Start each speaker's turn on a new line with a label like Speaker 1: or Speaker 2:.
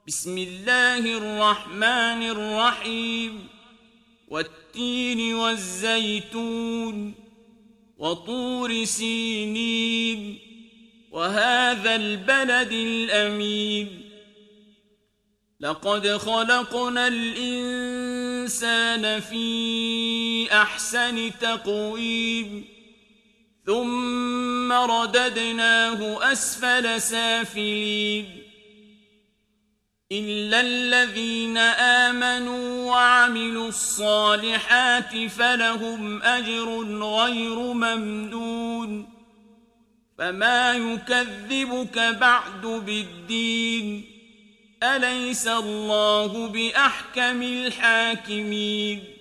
Speaker 1: بسم الله الرحمن الرحيم والتين والزيتون وطور سينين وهذا البلد الأمين لقد خلقنا الإنسان في أحسن تقويم ثم رددناه أسفل سافلين إلا الذين آمنوا وعملوا الصالحات فلهم أجر غير ممنون فما يكذبك بعد بالدين أليس الله بأحكم الحاكمين